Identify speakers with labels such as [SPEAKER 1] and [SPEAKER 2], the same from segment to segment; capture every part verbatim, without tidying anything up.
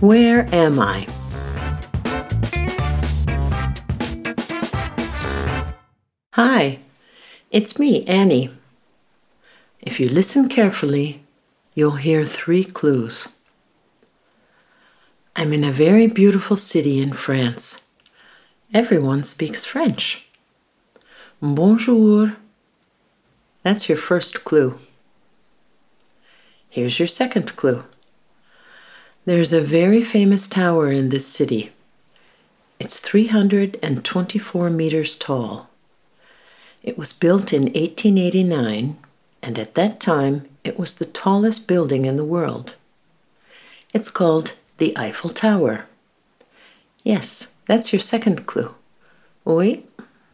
[SPEAKER 1] Where am I? Hi, it's me, Annie. If you listen carefully, you'll hear three clues. I'm in a very beautiful city in France. Everyone speaks French. Bonjour. That's your first clue. Here's your second clue. There's a very famous tower in this city. It's three hundred twenty-four meters tall. It was built in eighteen eighty-nine, and at that time it was the tallest building in the world. It's called the Eiffel Tower. Yes, that's your second clue. Oui.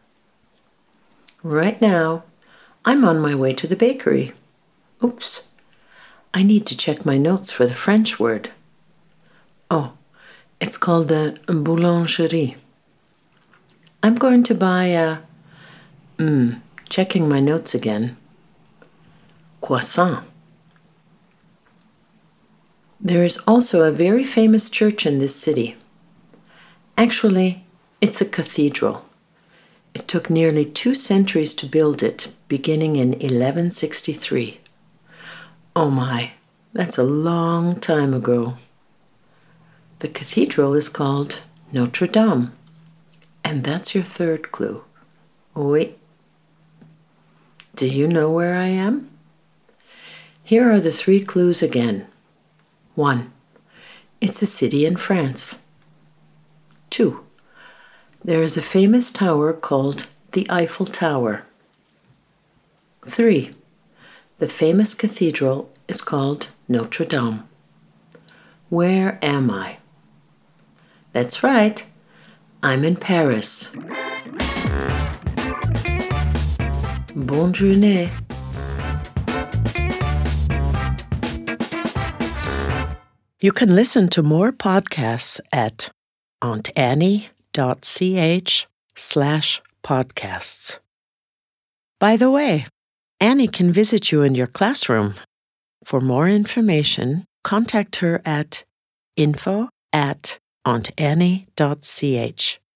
[SPEAKER 1] Right now, I'm on my way to the bakery. Oops. I need to check my notes for the French word. Oh, it's called the boulangerie. I'm going to buy a... Hmm, checking my notes again. Croissant. There is also a very famous church in this city. Actually, it's a cathedral. It took nearly two centuries to build it, beginning in eleven sixty-three. Oh my, that's a long time ago. The cathedral is called Notre Dame, and that's your third clue. Oui. Do you know where I am? Here are the three clues again. One, it's a city in France. Two, there is a famous tower called the Eiffel Tower. Three, the famous cathedral is called Notre Dame. Where am I? That's right, I'm in Paris. Bonne journée. You can listen to more podcasts at auntannie.ch slash podcasts. By the way, Annie can visit you in your classroom. For more information, contact her at info at auntannie.ch.